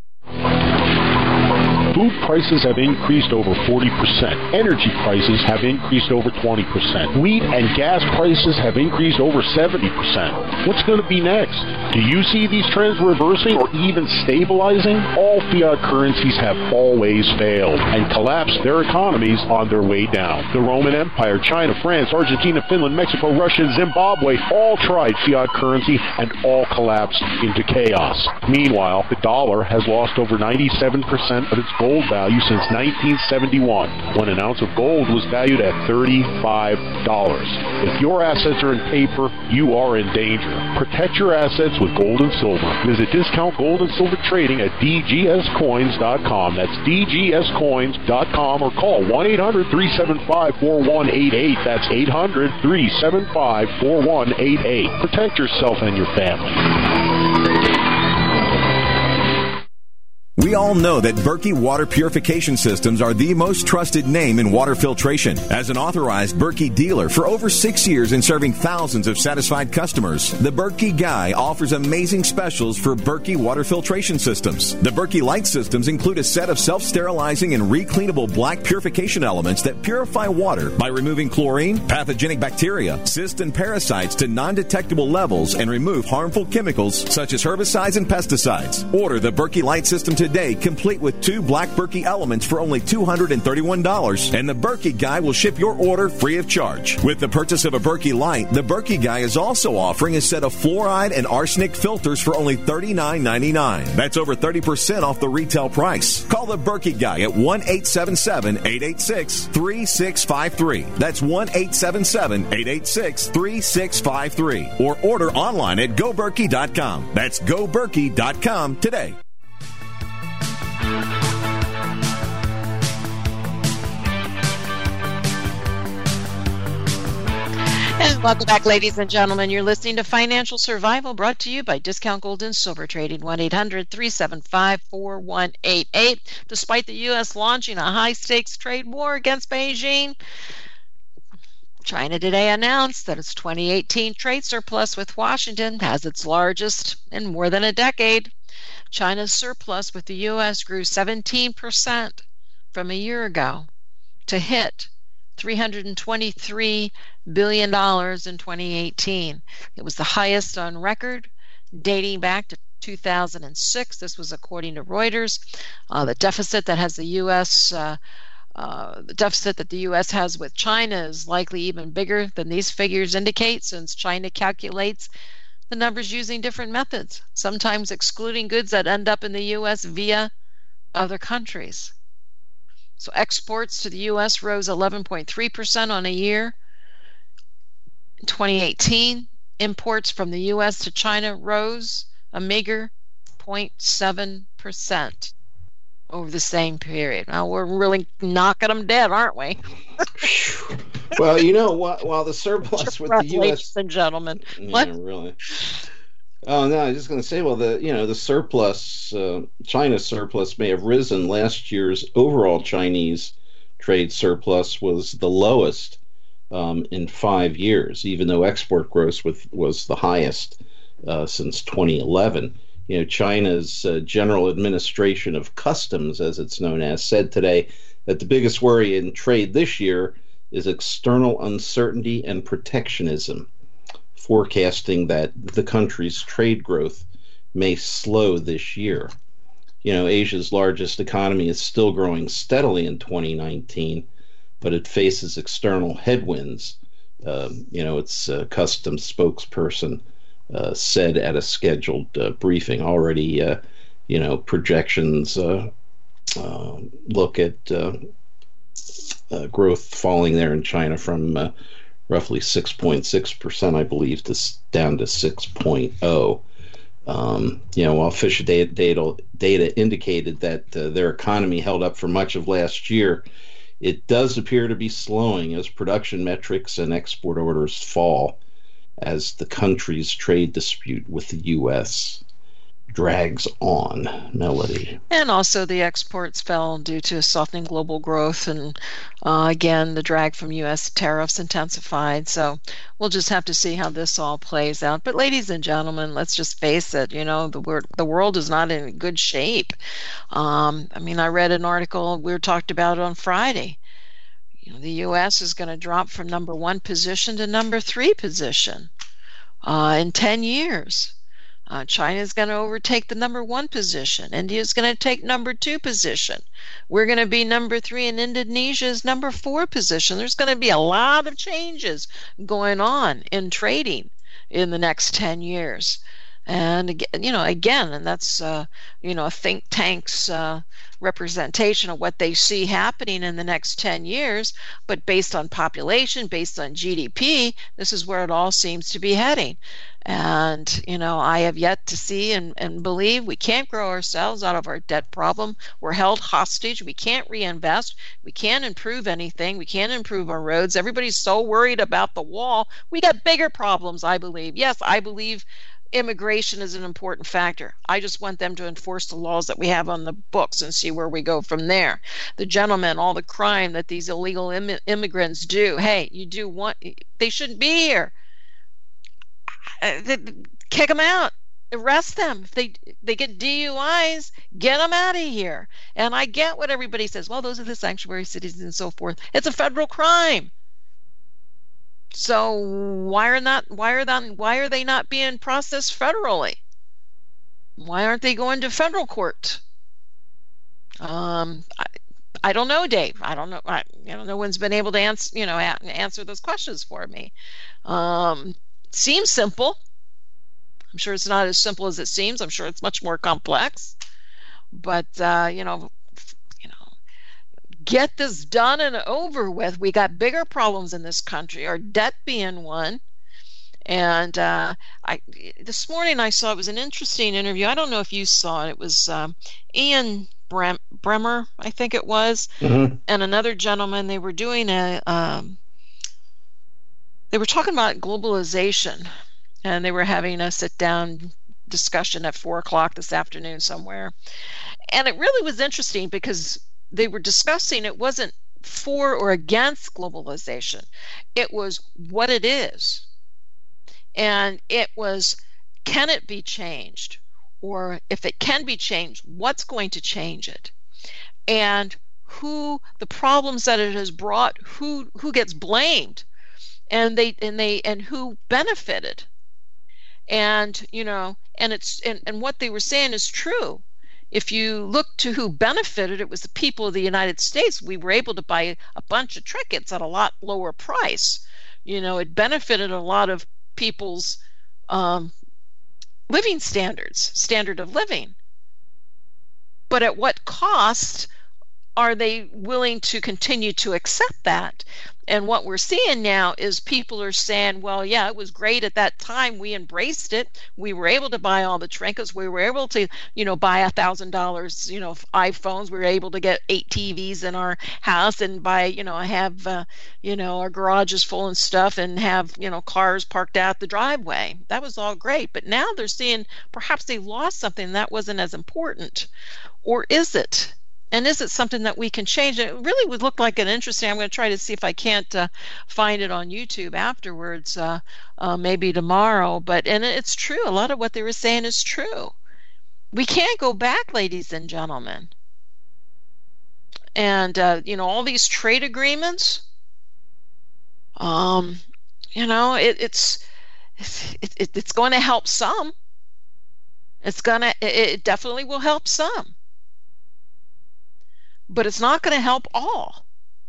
Food prices have increased over forty percent. Energy prices have increased over twenty percent. Wheat and gas prices have increased over seventy percent. What's going to be next? Do you see these trends reversing or even stabilizing? All fiat currencies have always failed and collapsed their economies on their way down. The Roman Empire, China, France, Argentina, Finland, Mexico, Russia, Zimbabwe all tried fiat currency and all collapsed into chaos. Meanwhile, the dollar has lost over ninety-seven percent of its gold value since nineteen seventy-one, when an ounce of gold was valued at thirty-five dollars. If your assets are in paper, you are in danger. Protect your assets with gold and silver. Visit Discount Gold and Silver Trading at d g s coins dot com. That's d g s coins dot com, or call one eight hundred, three seven five, four one eight eight. That's eight hundred, three seven five, four one eight eight. Protect yourself and your family. We all know that Berkey Water Purification Systems are the most trusted name in water filtration. As an authorized Berkey dealer for over six years and serving thousands of satisfied customers, the Berkey Guy offers amazing specials for Berkey Water Filtration Systems. The Berkey Light Systems include a set of self-sterilizing and recleanable black purification elements that purify water by removing chlorine, pathogenic bacteria, cysts, and parasites to non-detectable levels and remove harmful chemicals such as herbicides and pesticides. Order the Berkey Light System today today, complete with two black Berkey elements for only two hundred thirty-one dollars, and the Berkey Guy will ship your order free of charge. With the purchase of a Berkey Light, the Berkey Guy is also offering a set of fluoride and arsenic filters for only thirty-nine ninety-nine. That's over thirty percent off the retail price. Call the Berkey Guy at one eight seven seven, eight eight six, three six five three. That's one eight seven seven, eight eight six, three six five three. Or order online at go berkey dot com. That's go berkey dot com today. And welcome back, ladies and gentlemen. You're listening to Financial Survival, brought to you by Discount Gold and Silver Trading, one eight hundred, three seven five, four one eight eight. Despite the U S launching a high-stakes trade war against Beijing, China today announced that its twenty eighteen trade surplus with Washington has its largest in more than a decade. China's surplus with the U S grew seventeen percent from a year ago to hit three hundred twenty-three billion dollars in twenty eighteen. It was the highest on record, dating back to two thousand six. This was according to Reuters. Uh, the deficit that has the U S uh, uh, the deficit that the U S has with China is likely even bigger than these figures indicate, since China calculates the numbers using different methods, sometimes excluding goods that end up in the U S via other countries. So exports to the U S rose eleven point three percent on a year. In twenty eighteen, imports from the U S to China rose a meager zero point seven percent over the same period. Now, we're really knocking them dead, aren't we? Well, you know, while, while the surplus with the U S... Ladies and gentlemen. Yeah, What? really. Oh, no, I was just going to say, well, the you know, the surplus, uh, China's surplus may have risen. Last year's overall Chinese trade surplus was the lowest um, in five years, even though export growth was, was the highest uh, since twenty eleven. You know, China's uh, General Administration of Customs, as it's known as, said today that the biggest worry in trade this year is external uncertainty and protectionism, forecasting that the country's trade growth may slow this year. You know, Asia's largest economy is still growing steadily in twenty nineteen, but it faces external headwinds. Um, you know, its uh, customs spokesperson uh, said at a scheduled uh, briefing already, uh, you know, projections uh, uh, look at uh, uh, growth falling there in China from uh, roughly six point six percent, I believe, to down to six point oh. Um, you know, while Fisher data, data, data indicated that uh, their economy held up for much of last year, it does appear to be slowing as production metrics and export orders fall as the country's trade dispute with the U S drags on. Melody. And also the exports fell due to softening global growth, and uh, again the drag from U S tariffs intensified. So we'll just have to see how this all plays out. But ladies and gentlemen, let's just face it, you know, the world the world is not in good shape. Um, I mean, I read an article we were talked about on Friday. You know, the U S is going to drop from number one position to number three position uh, in ten years. Uh, China is going to overtake the number one position. India is going to take number two position. We're going to be number three, and Indonesia's number four position. There's going to be a lot of changes going on in trading in the next ten years. And again, you know, again, and that's uh, you know, a think tank's uh, representation of what they see happening in the next ten years. But based on population, based on G D P, this is where it all seems to be heading. And, you know, I have yet to see and, and believe we can't grow ourselves out of our debt problem. We're held hostage. We can't reinvest. We can't improve anything. We can't improve our roads. Everybody's so worried about the wall. We got bigger problems, I believe. Yes, I believe immigration is an important factor. I just want them to enforce the laws that we have on the books and see where we go from there. The gentlemen, all the crime that these illegal Im- immigrants do, hey, you do want, they shouldn't be here. Uh, they, kick them out, arrest them. If they they get D U Is, get them out of here. And I get what everybody says. Well, those are the sanctuary cities and so forth. It's a federal crime. So why are not why are that why are they not being processed federally? Why aren't they going to federal court? Um, I, I don't know, Dave. I don't know. I, you know, no one's been able to answer, you know, a- answer those questions for me. Um, seems simple. I'm sure it's not as simple as it seems. I'm sure it's much more complex. But uh, you know, you know, get this done and over with. We got bigger problems in this country, our debt being one. And uh, I this morning I saw, it was an interesting interview. I don't know if you saw it. It was um, Ian Brem- Bremer, I think it was, Mm-hmm. and another gentleman. They were doing a um, they were talking about globalization, and they were having a sit down discussion at four o'clock this afternoon somewhere. And it really was interesting because they were discussing, it wasn't for or against globalization, it was what it is. And it was, can it be changed? Or if it can be changed, what's going to change it? And who, the problems that it has brought, who who gets blamed, and they and they and who benefited. And you know, and it's and, and what they were saying is true. If you look to who benefited, it was the people of the United States. We were able to buy a bunch of trinkets at a lot lower price. You know, it benefited a lot of people's um, living standards, standard of living. But at what cost are they willing to continue to accept that? And what we're seeing now is people are saying, well, yeah, it was great at that time. We embraced it. We were able to buy all the trinkets. We were able to, you know, buy a thousand dollars, you know, iPhones. We were able to get eight T Vs in our house and buy, you know, have, uh, you know, our garage is full and stuff, and have, you know, cars parked out the driveway. That was all great. But now they're seeing perhaps they lost something that wasn't as important. Or is it? And is it something that we can change? It really would look like an interesting. I'm going to try to see if I can't uh, find it on YouTube afterwards, uh, uh, maybe tomorrow. But and it's true. A lot of what they were saying is true. We can't go back, ladies and gentlemen. And uh, you know, all these trade agreements. Um, you know, it, it's it, it, it's going to help some. It's gonna. It, it definitely will help some. But it's not going to help all.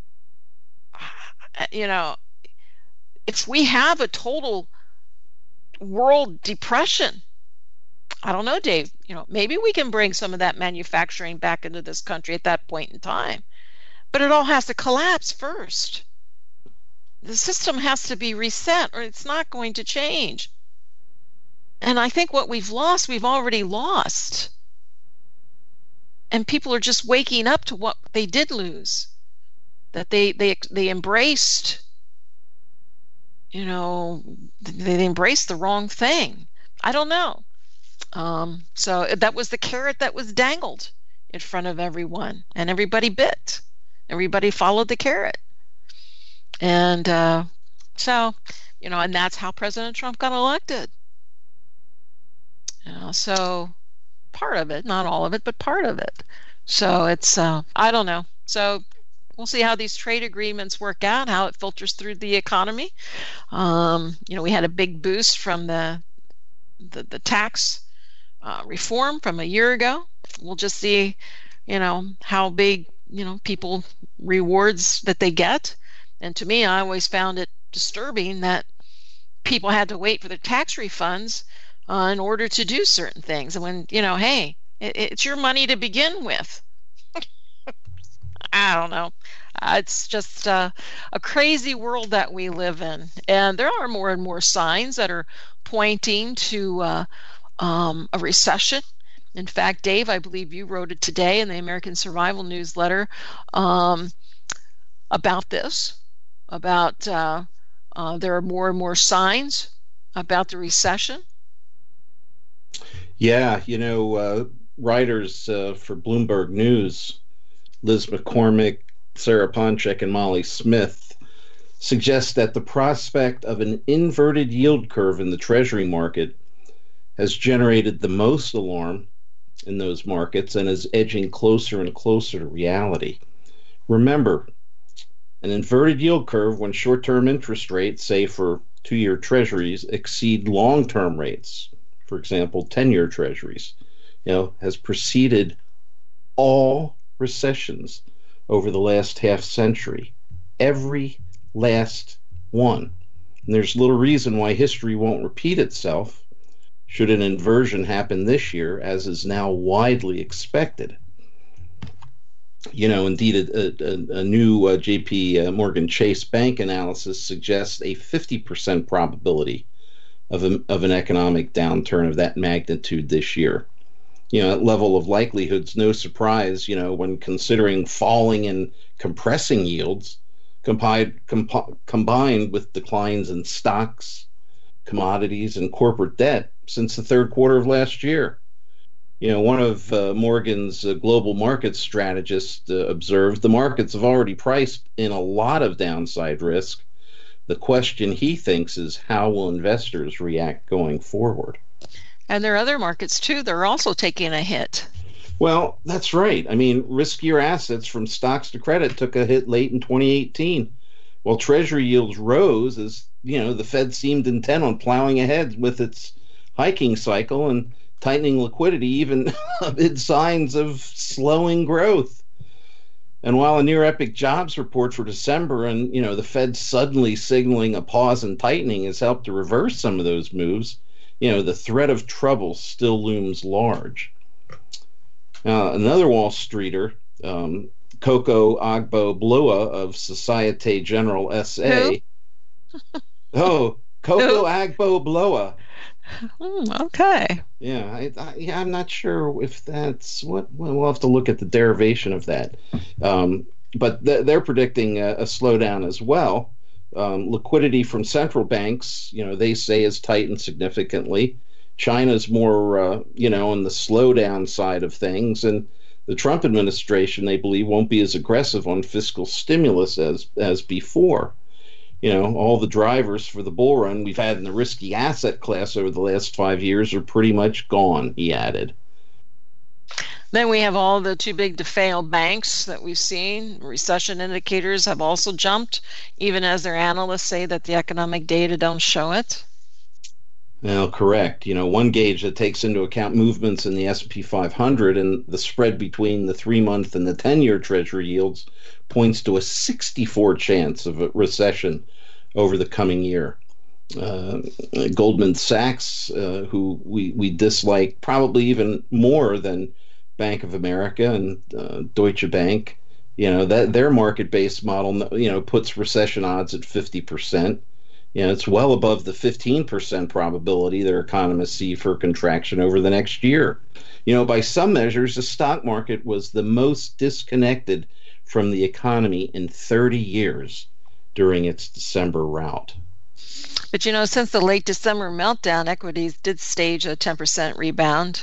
You know, if we have a total world depression, I don't know, Dave, you know, maybe we can bring some of that manufacturing back into this country at that point in time. But it all has to collapse first. The system has to be reset, or it's not going to change. And I think what we've lost, we've already lost. And people are just waking up to what they did lose, that they they they embraced, you know, they embraced the wrong thing. I don't know. Um, so that was the carrot that was dangled in front of everyone, and everybody bit. Everybody followed the carrot. And uh, so, you know, and that's how President Trump got elected. You know, so part of it, not all of it, but part of it. So it's, uh, I don't know. So we'll see how these trade agreements work out, how it filters through the economy. Um, you know, we had a big boost from the the, the tax uh, reform from a year ago. We'll just see, you know, how big, you know, people rewards that they get. And to me, I always found it disturbing that people had to wait for their tax refunds Uh, in order to do certain things. And when, you know, hey, it, it's your money to begin with. I don't know. Uh, it's just uh, a crazy world that we live in. And there are more and more signs that are pointing to uh, um, a recession. In fact, Dave, I believe you wrote it today in the American Survival newsletter um, about this, about uh, uh, there are more and more signs about the recession. Yeah, you know, uh, writers uh, for Bloomberg News, Liz McCormick, Sarah Ponchek, and Molly Smith suggest that the prospect of an inverted yield curve in the Treasury market has generated the most alarm in those markets and is edging closer and closer to reality. Remember, an inverted yield curve, when short-term interest rates, say for two-year Treasuries, exceed long-term rates, for example, ten-year Treasuries, you know, has preceded all recessions over the last half century. Every last one. And there's little reason why history won't repeat itself should an inversion happen this year, as is now widely expected. You know, indeed, a, a, a new uh, J P uh, Morgan Chase Bank analysis suggests a fifty percent probability of, a, of an economic downturn of that magnitude this year. You know, that level of likelihood's no surprise, you know, when considering falling and compressing yields combined, comp- combined with declines in stocks, commodities, and corporate debt since the third quarter of last year. You know, one of uh, Morgan's uh, global market strategists uh, observed the markets have already priced in a lot of downside risk. The question he thinks is, how will investors react going forward? And there are other markets, too. They're also taking a hit. Well, that's right. I mean, riskier assets from stocks to credit took a hit late in twenty eighteen. While Treasury yields rose as, you know, the Fed seemed intent on plowing ahead with its hiking cycle and tightening liquidity, even amid signs of slowing growth. And while a near-epic jobs report for December and, you know, the Fed suddenly signaling a pause in tightening has helped to reverse some of those moves, you know, the threat of trouble still looms large. Now, another Wall Streeter, um, Coco Agbo-Bloua of Societe Generale S A. Oh, Coco Agbo-Bloua. Mm, okay. Yeah, I, I, yeah, I'm not sure if that's what. Well, we'll have to look at the derivation of that. Um, but th- they're predicting a, a slowdown as well. Um, liquidity from central banks, you know, they say has tightened significantly. China's more, uh, you know, on the slowdown side of things, and the Trump administration, they believe, won't be as aggressive on fiscal stimulus as as before. You know, all the drivers for the bull run we've had in the risky asset class over the last five years are pretty much gone, he added. Then we have all the too big to fail banks that we've seen. Recession indicators have also jumped, even as their analysts say that the economic data don't show it. Well, correct. You know, one gauge that takes into account movements in the S and P five hundred and the spread between the three-month and the ten-year Treasury yields points to a sixty-four chance of a recession over the coming year. Uh, Goldman Sachs, uh, who we, we dislike probably even more than Bank of America and uh, Deutsche Bank, you know, that their market-based model, you know, puts recession odds at fifty percent. You know, it's well above the fifteen percent probability their economists see for contraction over the next year. You know, by some measures, the stock market was the most disconnected from the economy in thirty years during its December rout. But, you know, since the late December meltdown, equities did stage a ten percent rebound.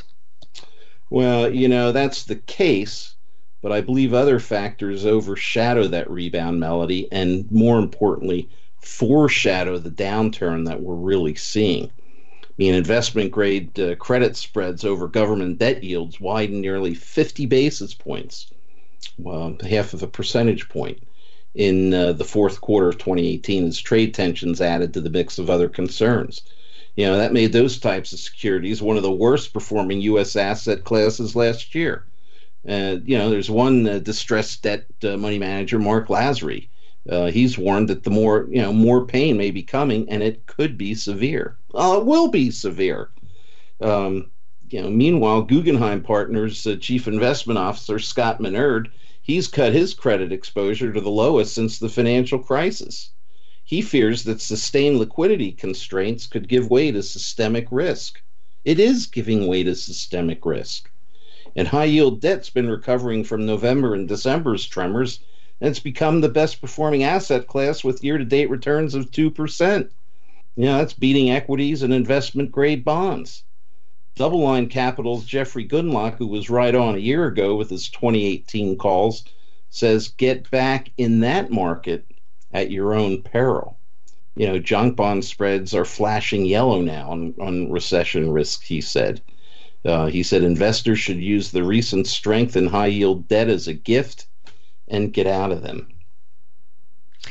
Well, you know, that's the case, but I believe other factors overshadow that rebound melody and, more importantly, foreshadow the downturn that we're really seeing. I mean, investment grade uh, credit spreads over government debt yields widened nearly fifty basis points, well, half of a percentage point, in uh, the fourth quarter of twenty eighteen as trade tensions added to the mix of other concerns. You know, that made those types of securities one of the worst performing U S asset classes last year. Uh, you know, there's one uh, distressed debt uh, money manager, Mark Lazary. Uh, he's warned that the more, you know, more pain may be coming, and it could be severe. Well, it will be severe. Um, you know, meanwhile, Guggenheim Partners uh, Chief Investment Officer Scott Minerd, he's cut his credit exposure to the lowest since the financial crisis. He fears that sustained liquidity constraints could give way to systemic risk. It is giving way to systemic risk. And high-yield debt's been recovering from November and December's tremors, and it's become the best performing asset class with year-to-date returns of two percent. You know, that's beating equities and investment-grade bonds. Double Line Capital's Jeffrey Gundlach, who was right on a year ago with his twenty eighteen calls, says get back in that market at your own peril. You know, junk bond spreads are flashing yellow now on, on recession risk, he said. Uh, he said investors should use the recent strength in high-yield debt as a gift and get out of them.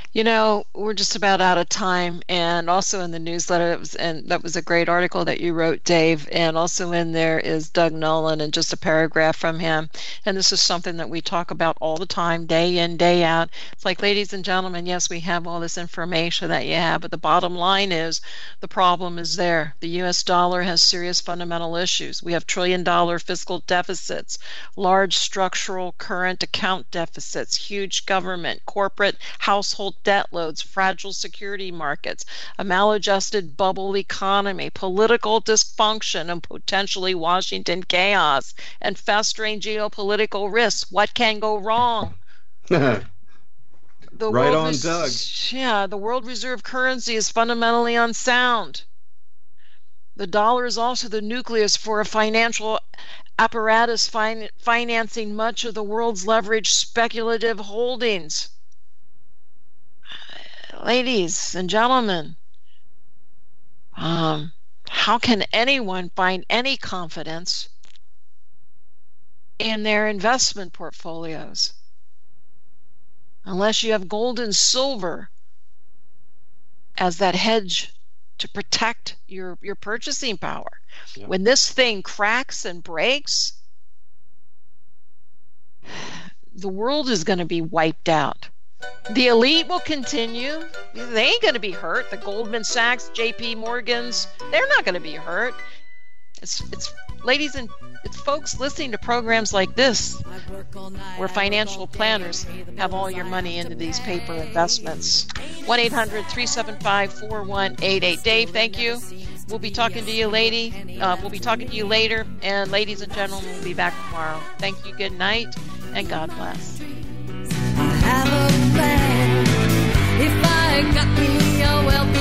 You know, we're just about out of time, and also in the newsletter, it was, and that was a great article that you wrote, Dave, and also in there is Doug Nolan and just a paragraph from him, and this is something that we talk about all the time, day in, day out. It's like, ladies and gentlemen, yes, we have all this information that you have, but the bottom line is the problem is there. The U S dollar has serious fundamental issues. We have trillion-dollar fiscal deficits, large structural current account deficits, huge government, corporate, household debt loads, fragile security markets, a maladjusted bubble economy, political dysfunction, and potentially Washington chaos, and festering geopolitical risks. What can go wrong? The right on, res- Doug. Yeah, the world reserve currency is fundamentally unsound. The dollar is also the nucleus for a financial apparatus fin- financing much of the world's leveraged speculative holdings. Ladies and gentlemen, um, how can anyone find any confidence in their investment portfolios unless you have gold and silver as that hedge to protect your, your purchasing power? Yeah. When this thing cracks and breaks, the world is going to be wiped out. The elite will continue. They ain't going to be hurt. The Goldman Sachs, J P Morgans, they're not going to be hurt. It's, it's ladies and it's folks listening to programs like this where financial planners have all your money into these paper investments. one eight hundred three seven five four one eight eight. Dave, thank you. We'll be talking to you, lady. Uh, we'll be talking to you later. And ladies and gentlemen, we'll be back tomorrow. Thank you. Good night, and God bless. I have a plan. If I got me a wealthy